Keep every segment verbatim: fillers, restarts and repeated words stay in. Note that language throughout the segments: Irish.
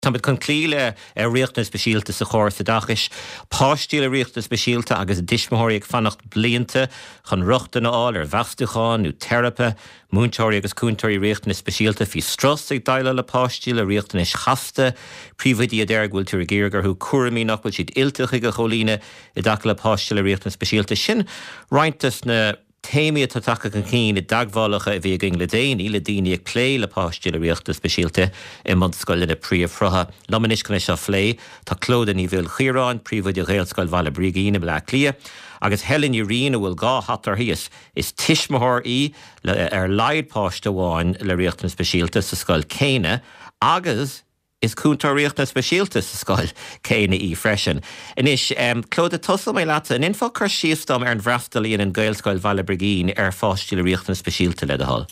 Táid chun clíle a riachtas speisialta sa chóir sa dachis, páistíle riachtas speisialta agus dismóirí ag fannacht blianta, chun ruchtan áil ar bheastacháin nó therapa, múntóirí agus cúntóirí riachtas speisialta fi stras ag daile le páistíle riachtas is chasta, príomhidí a deir ghfuil tú a géirgar thu cuaramí nach bhfuil siad ilteach ag a cholíne i dacha le páistíle riachtas speisialta sin, rointas na Téimi tá take an cín i daghálacha a bhí ging le déine, le daine ag plé le páistíle riachtas speisialta i mud scoil na príomhfrotha. Lomanis chuna seo phlé, tá clóda ní bhfuil chiaráin, príomhide réalscoil bhla brígíine le clia, agus Helen Urina bhfuil gá hatar híos is tismthir í ar leid páiste bháin le riachtas speisialta sa scoil céine, agus is cúntar riachtas speisialta sa scoil céine í freisin. Inis, um, clóda tosal mé lata, an info chur siostam ar an bhreftalíon an gailscoil Bhaile Brígín ar fáistíle riachtas speisialta le hall.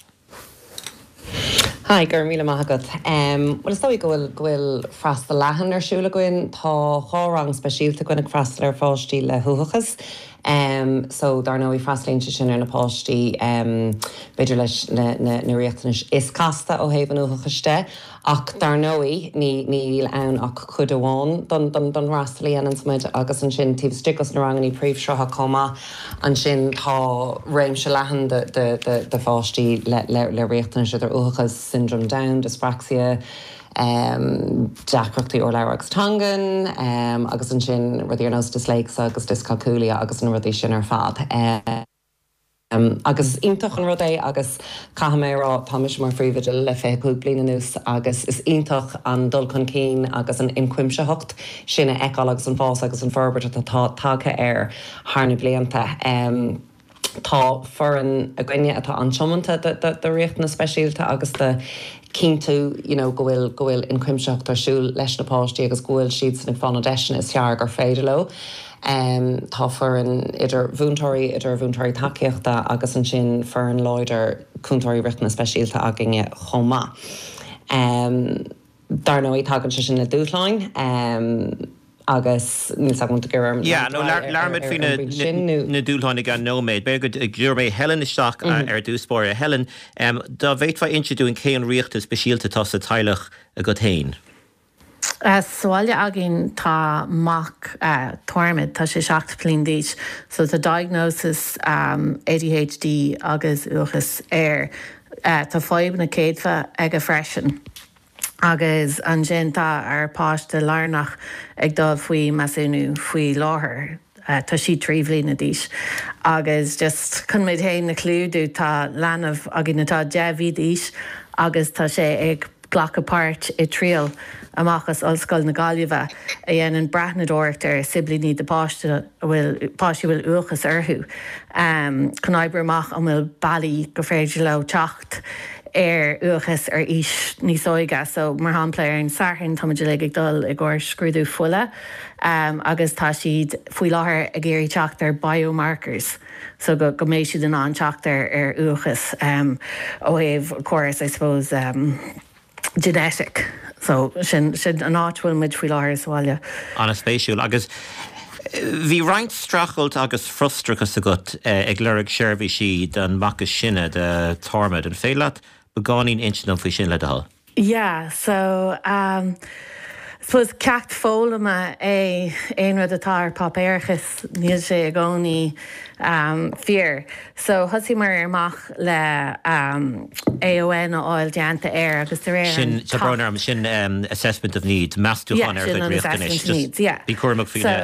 Hi, gur míle maithagad. Um, well, is dói gohfuil gohfuil freastal leathan ar siúla goin, tá chórang speisialta goin ag freastal ar fáistíle thuachas. Um, so dar nó i freastalíonn sin ar na páistí um, beidir leis na, na, na riachtanis is casta ó héhan uthachiste, ach dar nóí ní ní ann ach chud amháin don don don freastalíon an smuid agus an sin tíobh sticos na ranganí príomhsreatha comma an sin tá réimse leathan de de de de fáistí le le le riachtanis idir uthachas syndrome Down, dyspraxia, um, deacrachtaí ó leabhar agus tangan, um, agus an sin rudí ar nós dyslexa agus dyscalculia agus an rudí sin ar fad. Uh, um, agus iontach an rud é agus cahamérá táis mar phríomhide le fé cúg bliana nús agus is iontach an dul chun cín agus an imcuimseacht sinna eáil agus an fás agus an forbert atá tácha ar thna blianta. Um, Tá for an a gine atá ansomanta de richt na speisialta agus de cíntu, you know, gohfuil gohfuil incrimseacht arsúil leis na páistí agus gohfuil siad san fána deisina is tear gur féidir lo. Um, tá for an idir bhúntóirí idir bhúntóirí takeíochta agus an sin for an loidir cúntóirí richt na speisialta a ginge chomá. Um, dar nó í tagann sin na dúthláin. Um, agus níl sagún gur Ja, no larmid fi na dúlháinnig an nóméid. Be go gur mé Helen isteach ar dúspóir a Helen, um, da bhéitfa inseúin céan riachtas speisialta tá sa teilech a go tain. Uh, Sáile agin tá mac uh, tuairmid tá sé seacht plín díos. So the diagnosis um, A D H D agus uachas air uh, tá fáib na céadfa ag a freisin. Agus an genta ar páiste lárnach ag dá faoi masúnú faoi láthair uh, tá si tríomhlí na díis. Agus just chun méid héin na clúdú tá leanamh agin natá deabhí díis agus tá sé ag glachapáirt i tríal amachchas ollscoil na Gaillimhe a dhéanann breathnadóirt ar siblíní de páiste bhfuil páistí bhfuil uachas orthú. Um, chun oibre amach an bhfuil bailí go féidir le teacht ar uachas ar is níos óige, so mar hápla ar an sarthainn táidir le ag dul i gcóir scrúdú fulla, um, agus tá siad faoi láthair a géirí teacht ar biomarkers, so go, go méid siad an an teacht ar, ar uachas um, ó éh chóras, I suppose, um, genetic. So sin sin an áitfuil muid faoi láthair sáile. An a spéisiúil agus bhí roinnt strachailt agus frustrachas agat ag leirigh seirbhí siad an machchas sinne de tormid an féile begáín insin faoi sin le hall. Yeah, so um, I suppose ceacht fólama é éon rud atá ar papéirchas níl sé a gcónaí um, fear. So thusí mar amach le um, A O N áil deanta air agus de réir sin sabránar sin um, assessment of need measúchan ar an assessment of needs, yeah. Bhí cuairmach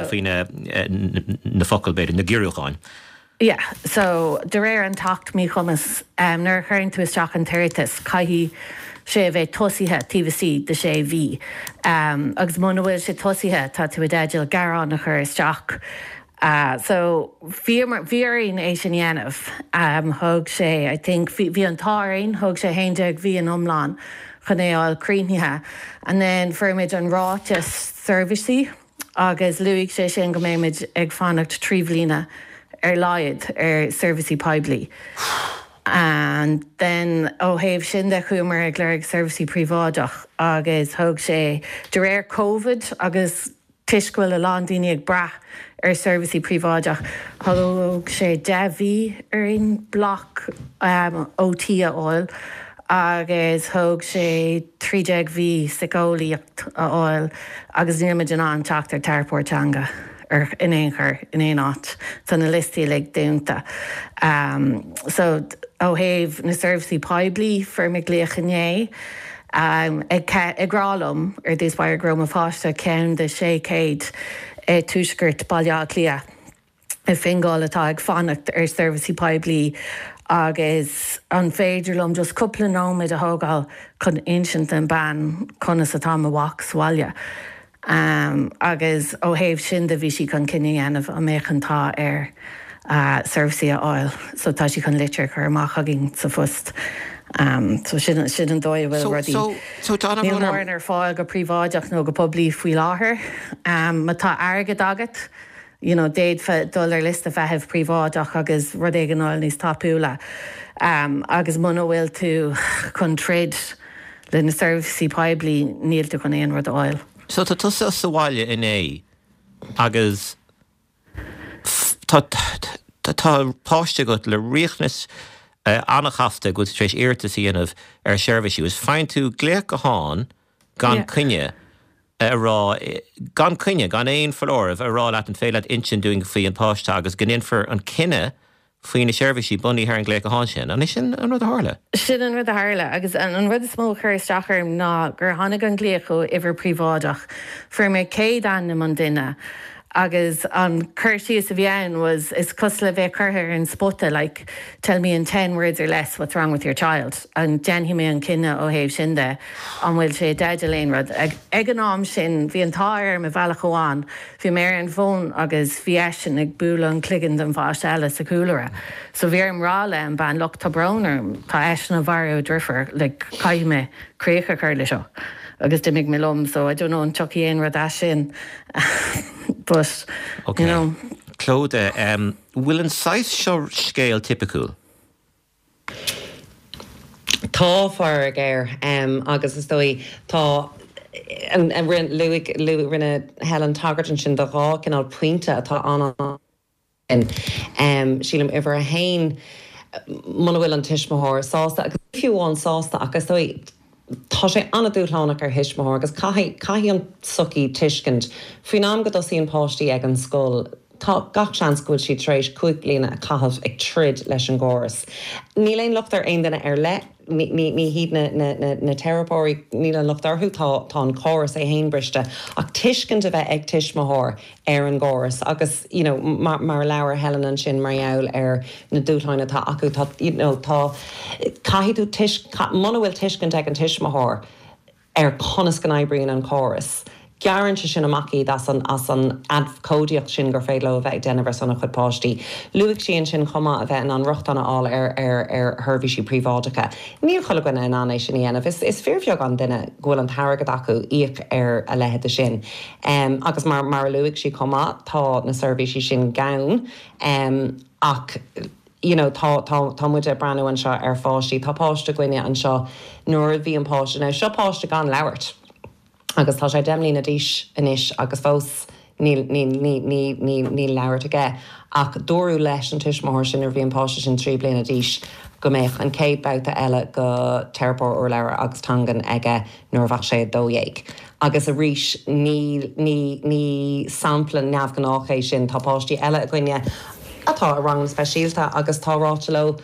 faoine na focail beidir na gcúrúcháin. Yeah, so de réir an tacht mí chumas um, nuair chuirn tú isteach an teiretas caithí sé bheith tosíthe tíbhasí de sé bhí. Um, agus mna bhfuil sé tosíthe tá tú déidir garán nach chur isteach. Uh, so bhíarín é sin dhéanamh um, thug sé, I think bhí an táirín, thug sé héinteag bhí an omláin chun é áil críthnithe. And then fuirmid an ráte servicey agus luigh sé sin go méid ag fannacht tríomhlína ar laiad ar servicey poiblí. And then ó héobh sin de chuúmar ag léirigh servicey príomháideach agus thug sé de réir COVID agus tuiscuil a lán daoine ag brath ar servicey príomháideach. Thug sé de bhí ar on bloc um, ó tí a áil agus thug sé trídeag bhí sicólaíocht a áil agus níimiid an teachtar Tarpórtanga ar in éon chur in éon áit san na listí le dúnta. Um, so ó héh na serviceí poiblí for me gléochané um, ag grálam ar dús bair grom a fáiste cen de sé céad é túisgurt bailá lia i fingáil atá ag fannacht ar serviceí poiblí agus an féidirlumm just cúpla nóid a thógáil chun insint an ban chunas atá a bhac sáile. Um, agus ó héh sin de bhí si chun cinenne anamh a méchantá ar uh, serviceí a áil, so tá si chun litir chu amach agin sa fust. Um, so sin sin an dóid bhfuil rudí. Níl mór ar fáil go príomháideach nó go poblí faoi láthair. Um, má tá airgad agat, you know, déad dul ar lista bheitheh príomháideach agus rud é an áil níos tapúla. Um, agus muna bhfuil tú chun trid le na serviceí poiblí níl tú chun éon rud áil. So tá tusa sa bhaile in é agus tá páiste go le riachnas annachchafta go trééis irtas íanamh ar seirbhísí. Was fein tú gléach go háin gan cunne rá gan cunne gan éon fallómh a rá leat an féile intin dúing faoí an páiste agus gan infer an cinenne faoin na seirbhísí bunaí ar an gléach go háin sin. An is sin an rud a tharla? Sin an rud a tharla, agus an rud is mó chuir isteachar ná gur tháinig an gléachu ihar príomháideach fuair mé céad annam an duine. Agus an courteous of Yen was is cusla bheith curthair in spotta, like, tell me in ten words or less what's wrong with your child. And den hi me an cinna ó héh sin de, an bhfuil sé deide léon rud. Ag an am sin, bhí an táir me bhealach óán, bhí mé an fón agus bhí eisian ag búla an cligan den bháist eile sa cúlara. So bhí an rála an ban loch tá bronar, tá eisian a bharú drifer, like, caiime crécha chuir le seo. Agus de mig me lom, so I don't know an chucky ein rud a sin. But, okay. You know. Claude, um, will an size seo scale typical? Tá far géir, um, agus is dói, tá an an rin Louis Louis rinne Helen Taggart an sin de rá kin al pointe atá an and um sílim ever a hain mana bhfuil an tiismthóir sásta agus fiúháin sásta agus dói tá sé anna dúlánach ar hisismthór agus caihí an sucí tuiscint faoin am go dosí an páistí ag an scóil. Tá gach sean scoil si trééis cuaig bliana a caithh ag trid leis an ggóras. Ní léon luchtar aon duine ar le ní híad na, na, na, na terapóí ní le luchtarthú tá tá an choras é haon briste ach tuiscint a bheith ag tiismthór ar an ggóras agus you know, mar, mar leabhar Helen an sin marall ar na dúthaine tá acu tá you know, tá caithú tis muna bhfuil tuiscint ag an tiismthór ar conas gan éibrion an choras. Gearan sin amachí as an as an adcódiaach sin gur féile a bheith denmhar sanna chud páistí. Luigh sin sin chuma a bheith an ruchtana áil ar ar ar thurbhísí príomháideacha. Níl chola gona in anéis sin dhéanamh. Is is fearmheag an duine ghfuil an targad acu íoc ar a lehead sin. Um, agus mar mar luigh si chuma tá na servicí sin gann um, ach you know, tá tá tá muide breanú an seo ar fáistí, tá páiste gcuine an seo nuair bhí an páiste. Now seo páiste gan leabhart. Agus tá sé déimlí na díis inis agus fós níl leabhart aige ach dóú leis an tuismthóir sin ar bhí an páiste sin trí bliana díis go méich an céad bouta eile go terapór ó leabhar agus tangan aige nuair bhach sé dóhéig. Agus a ríis ní ní ní samplan neamh gan áchééis sin tá páistí eile a gcuine atá a rang speisialta agus tá ráteló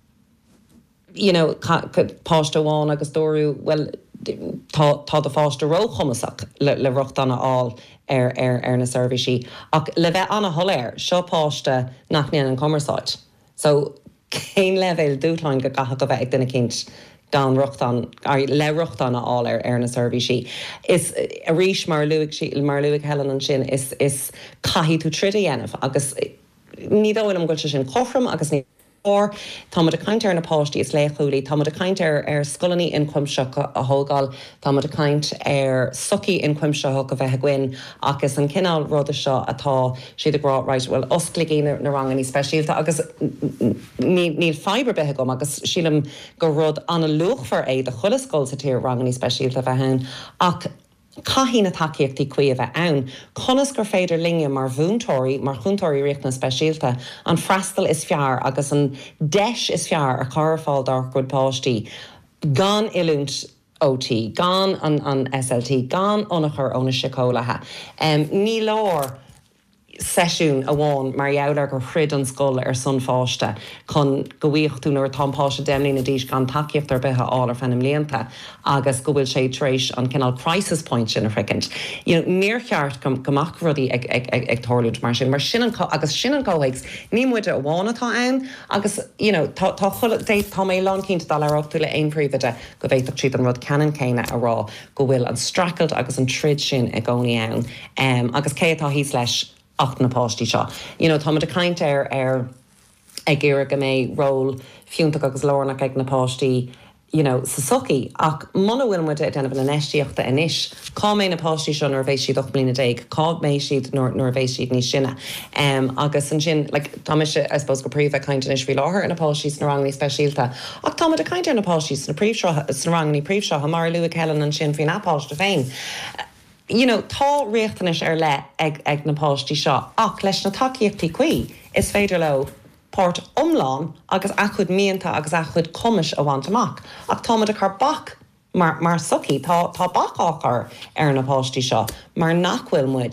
you know, páiste bháin agus dóú well tá tá de fáiste róchomasach le, le ruchtana áil ar ar ar na servicí ach le bheith anna tholéir seo páiste nach níon an commerceáid. So céin levéil dúthlainn go gacha go bheith ag duine cinint gan ruchtan le ruchtana áil ar ar na servicí. Is a ríis mar luigh mar luigh Helen an sin is is caithí tú trid a dhéanamh agus ní dóhfuil am goilte sin chothram agus ní or tá a caint ar na páistí is léchúlaí, tá a caint ar ar scolaní in cuimseach a thógáil, tá a caint ar sucí in cuimseach go bheith gin agus an cinál rud seo atá siad a grá right well osclaigí na ranganí speisialta agus níl fibre bethe gom agus sílam go rud anna luchfar é de chulascóil sa tír ranganí speisialta bheith hen ach caihí na takeíochtaí cuia bheith ann, conas gur féidir linge mar bhúntóirí mar chuúntóirí riachna speisialta, an freastal is fear agus an deis is fear a carfáil dar chud páistí. gan ilúnt O T, gan an, an S L T, gan onachar óna sicólathe. Um, ní lár sesiún a bháin mar jouler gur chrid an scoil ar sun fáiste chun go bhíochtú nuair támpáiste déimlí na díos gan takeíocht ar bethe áil ar fennim léanta agus go bhfuil sé trééis an cinál crisis point sin a fricint. You know, níorcheart gomach rudí ag, ag, ag, ag tórlúd mar sin, mar sin an agus sin an cóhaigs ní muide a bháin atá ann agus you know, tá chula déit tá mé lán cinnta dá leachú le aon príomhide go bhéach tríd an rud cean céine a rá go bhfuil an stracailt agus an trid sin ag gcónaí ann um, agus cé atá híos leis ach na páistí seo. You know, tá a caint ar ar ag ggéire go mé ról fiúntaach agus lárnach ag na páistí, you know, sa suci, ach mana bhfuil muid ag denmh na neisteíochta inis. Cá mé na páistí seo nuair bhééis siad och bliana déig, cá mé siad nuair bhééis siad níos sinne. Um, agus an sin, like, tá se, I suppose, go príomh a caint inis bhí láthair in na páistí na rangní speisialta. Ach tá a caint ar na páistí na príomhseo, na rangní príomhseo, ha mar luigh Helen an sin faoin apáiste féin. You know, tá riachtanis ar le ag, ag na páistí seo, ach leis na takeíochtaí cuí is féidir le páirt omláin agus achud míonta agus achud cumis a bhaint amach. Ach tá a chu bach mar, mar suci, tá, tá bach áchar ar na páistí seo, mar nachhfuil muid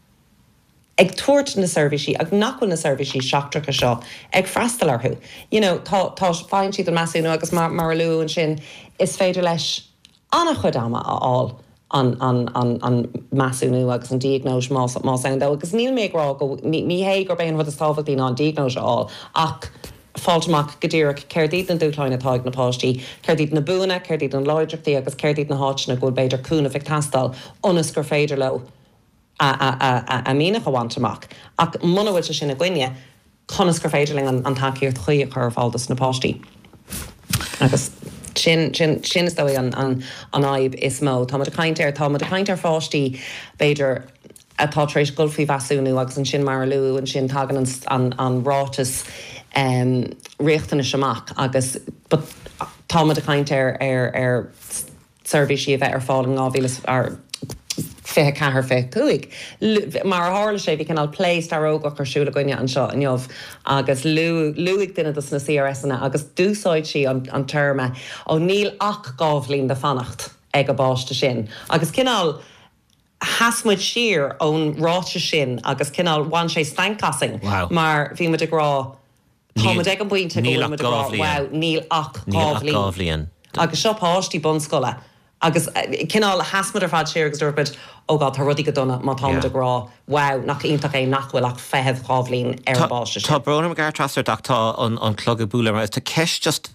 ag tuairt na servicí, ag nachhfuil na servicí seachtracha seo ag freistal arthú. You know, tá, tá fáin siad an measúnú agus mar, mar luú an sin is féidir leis anna chud ama aáil an an an an measúnú agus an diagnós más más an dó agus níl méid rá go ní hé gur ben rud is táhailtí an diagnós aáil ach fáilteach go ddíreach ceirdíad an dúchlein atá ag na páistí, ceirdíad na buanna, ceirdíad an láidirachtaí agus ceirdíad na háitna go beidir cúna bheith tastal onas gur féidir le a a a a mína go bhaint amach. Ach muna bhfuil sin na gcuine conas gur féidirling an an takeíocht chuí a chur fáiltas na páistí. Agus Sin, sin, sin is dói an, an, an aib is mó. Tá a caint ar, tá a caint ar fáistí beidir atá trééis gulfií bheasúnú agus an sin mar luú an sin tagan an, an, an rátas um, riachtainna semach agus tá a caint ar, ar, ar servicí a bheith ar fáil an gábhílas ar fé cehar fé cuaig. Mar hála sé bhí canál pléist ar ógach ar siúla goine an seo an jobh agus luigh duine dus na C R S-na agus dúsáid si an, an terme ó níl ach gábhlín de fannacht ag a báiste sin. Agus cinál hasmuid siar ón ráte sin agus cinál bhain sé steincasing wow. Mar bhí muid agrá tá muid ag an buinte go muid agrá wow, níl ach gábhlín. Agus seo páistí bunscoile. Agus cinál hasmad ar fad séir agus dúirbid ó gád tá rudí go donna má táid a grá wow nach ionach é nachhfuil ach feithead chábhlín ar báiste. Tá brona gar trasarach tá an an clog búla mar tá ceist just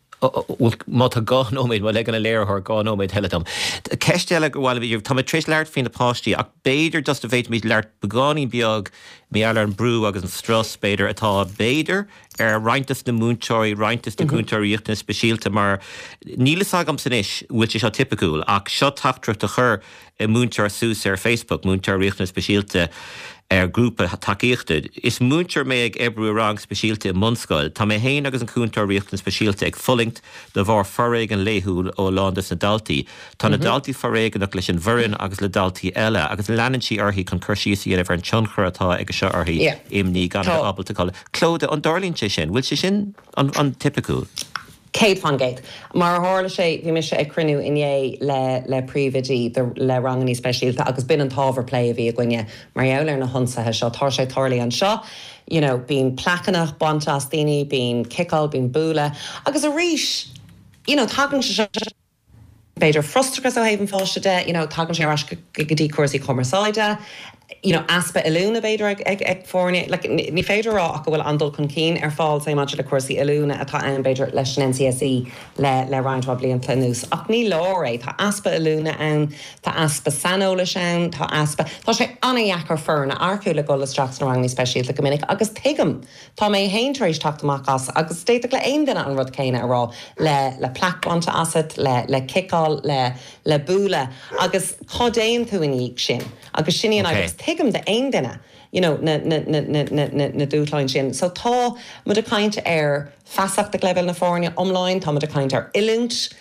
má tá gáóid má le an léirth gáóid heiletam. Ceistile go bhil bhíh tá tríéis leart fin na páistí ach béidir just a bhéit míid leart beáí beag mé eile an brú agus an stras béidir atá béidir ar reintas na múntóirí reintas na cúntaíocht na speisialta mar nílas agam san isis bhfuil sé seo tipicúil ach seo tachtreacht a chur i múntar sús ar Facebook múntaíocht na speisialta ar grúpa takeíochta. Is múntar mé ag ebrú rang speisialta i Munscoil, tá mé héin agus an cúntaíocht na speisialta ag fullingt de bhar forréig an léthúil ó Lándas na daltaí. Tá na daltaí forréigeach leis an bhirinn agus le daltaí eile agus leanann sí orthaí chun chuirsí ar an tionchar atá ag seo orthaí imní gan abalta cáil. Clóda an darlín sé sin, bhfuil sé sin an, an typicúil? Céad fan géid. Mar hála sé bhí me se ag crinú iné le le príomhidí le ranganí speisialta agus bin an tábhar play a bhí a gcuine mar eolar na hunsathe seo tá sé tarlaí an seo. You know, bín placannach, bontas daoine, bín kicáil, bín búla agus a ríis, you know, tagann se beidir frustragus ó haimh fáiste de, you know, tagann sé ras go dtí cuasaí commerceáide. You know, aspa ilúna beidir ag, ag, ag fórne, like, ní féidir rá ach go bhfuil andal chun cín ar fáil sé maidir le cuasaí ilúna atá an beidir leis an N C S E le, le reinintá blion planús. Ach ní láré, tá aspa ilúna ann, tá aspa sanóla ann, tá aspa... Tá sé annaheachar fearna arcú le golas strax na rangní speisialta go minic agus tuigim. Tá mé héintrééis taachtamach as agus déiteach le aon duine an rud céine ará le, le placbanta asad, le, le kicáil, le, le búla agus chodéon tú in íag sin. Agus sinní an agus tuigim de aon duine, you know, na, na, na, na, na, na dúchlein sin. So tá mud a caint ar fasach de gleibel na fórne omláin, tá mud a caint ar ilúnt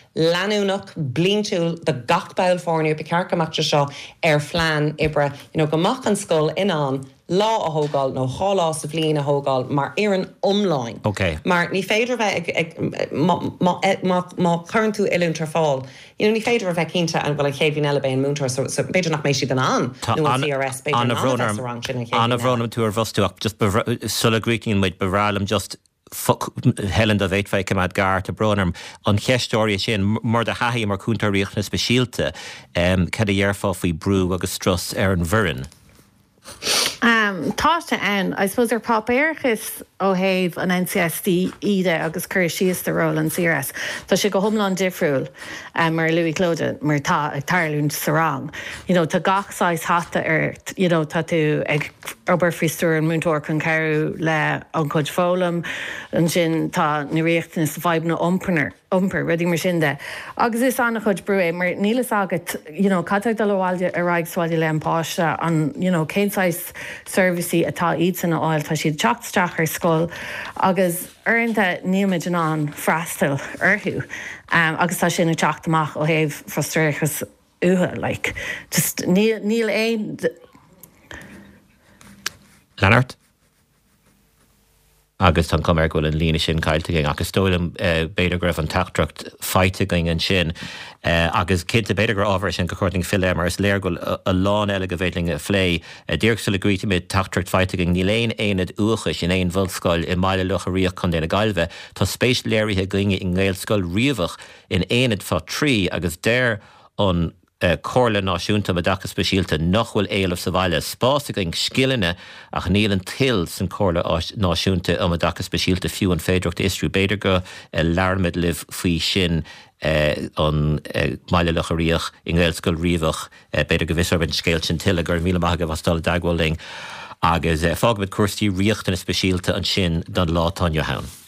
leanúnach blintúil de gachbail fórniú be cearcamach seo ar phlean ibre, you know, go mach an scoil inán lá a hógáil nó hálá sa bblion a hógáil mar ar an omláin. Okay. Mar ní féidir bheith má chuann tú ilún tar fáil. You know, ní féidir bheith cinnte an bhfuil an chéhín eile bé an múntar, so beidir nach mééis siad an an nó an C R S beidir an rang sin an chéhín. Anna bhrónam tú ar bhosteach, just sulla grícinn muid bhrálam just Helen a bhéit feice mad gart a brónarm an cheistóirí sin mar de haí mar cúntar riachna speisialte cad a dhearfá faoi brú agus stras ar an bhuireann. Um, Táiste ann, I suppose ar pápéirchas ó héamh an N C S D ide agus cur síos de ró an C R S. Tá sé go thomláin difriúil um, mar Louis Clóide mar tá ag tarlún sa rang. You know, tá gachsáis hata ar, you know, tá tú ag obair fiúr an múntóir chun ceú le an chuid fólam an sin tá na riachtanas bhaib na omperner. Umper, rudí mar sin de. Agus is anna chuid brú mar nílas agat, you know, catag do bháilde a raig sáide le an páiste an, you know, cénsáis servicey atá iad san áil tá siad teachtasteach ar scóil agus arnta níimiid an an freastal orthú um, agus tá sin na teachtamach ó héamh frustrachas uthe, like, just níl níl éon... Leonard? Agus tan cum ar goil an lína sin caiilte ging, agus tóilm uh, beidir gribh an teachtracht feite ging an sin, uh, agus cid a beidir gur ábhar sin go chuirting fiile mar is léir goil a, a lán eile go bhéitling a phlé, uh, dúirg sa le gríte mid teachtracht feite ging, ní léon éonad uachas in éon bhilscoil i máile lucha riach chun déna gailbhe, tá spéis léirithe ginge in ghilscoil riamhach in éonad fá trí agus déir an Uh, cóirla náisiúnta me dacha speisialta nachhfuil éileh sa bhaile spása going skilline ach níl an til san cóirla náisiúnta am a dacha speisialta fiú an féidireacht isriú beidir go uh, learmid liv faoi sin uh, an uh, máile lecha riach in ghilscoil riamhach uh, beidir go bhisar bin scéil sin til a gur míle maithe go bhastal dagháil ling agus uh, fágabid cuairtí riachtainna speisialta an sin don lá Tanya Haun.